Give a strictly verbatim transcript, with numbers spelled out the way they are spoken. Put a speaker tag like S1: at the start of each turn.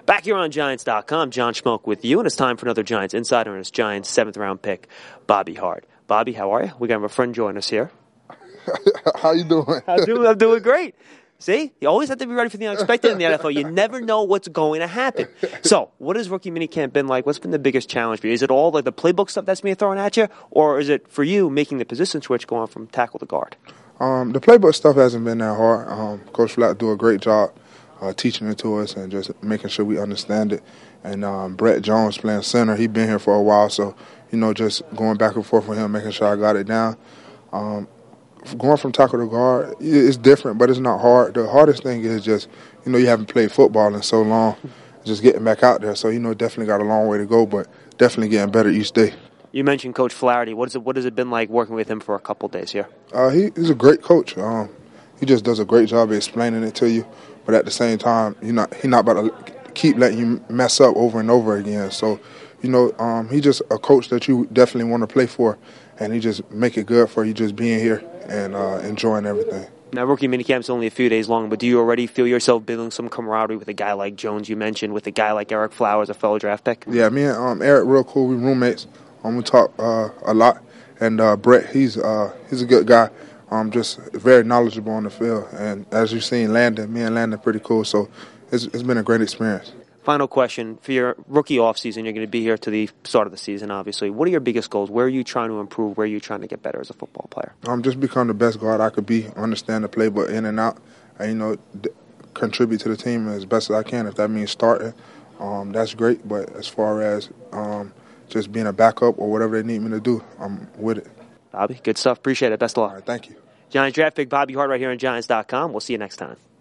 S1: Back here on Giants dot com, John Schmoke with you, and it's time for another Giants Insider, and it's Giants seventh round pick, Bobby Hart. Bobby, how are you? We got a friend join us here.
S2: How you doing?
S1: I'm doing, I'm doing great. See, you always have to be ready for the unexpected in the N F L. You never know what's going to happen. So, what has rookie minicamp been like? What's been the biggest challenge for you? Is it all like the playbook stuff that's being thrown at you, or is it for you making the position switch going from tackle to guard?
S2: Um, the playbook stuff hasn't been that hard. Um, Coach Flack do a great job uh, teaching it to us and just making sure we understand it. And um, Brett Jones playing center, he been here for a while, so you know, just going back and forth with him, making sure I got it down. Um, Going from tackle to guard, it's different, but it's not hard. The hardest thing is just, you know, you haven't played football in so long, just getting back out there. So, you know, definitely got a long way to go, but definitely getting better each day.
S1: You mentioned Coach Flaherty. What, is it, what has it been like working with him for a couple days here?
S2: Uh, he, he's a great coach. Um, he just does a great job of explaining it to you, but at the same time, you know, he's not about to keep letting you mess up over and over again. So, you know, um, he's just a coach that you definitely want to play for, and he just make it good for you just being here and uh, enjoying everything.
S1: Now, rookie minicamp's only a few days long, but do you already feel yourself building some camaraderie with a guy like Jones you mentioned, with a guy like Eric Flowers, a fellow draft pick?
S2: Yeah, me and um, Eric real cool. We roommates. Um, we talk uh, a lot. And uh, Brett, he's uh, he's a good guy. Um, just very knowledgeable on the field. And as you've seen, Landon, me and Landon pretty cool. So it's, it's been a great experience. Final
S1: question. For your rookie offseason, you're going to be here to the start of the season, obviously. What are your biggest goals? Where are you trying to improve? Where are you trying to get better as a football player?
S2: Um, just become the best guard I could be, understand the playbook in and out, and, you know, d- contribute to the team as best as I can. If that means starting, um, that's great. But as far as um, just being a backup or whatever they need me to do, I'm with it.
S1: Bobby, good stuff. Appreciate it. Best of luck.
S2: All right, thank you.
S1: Giants draft pick Bobby Hart right here on Giants dot com. We'll see you next time.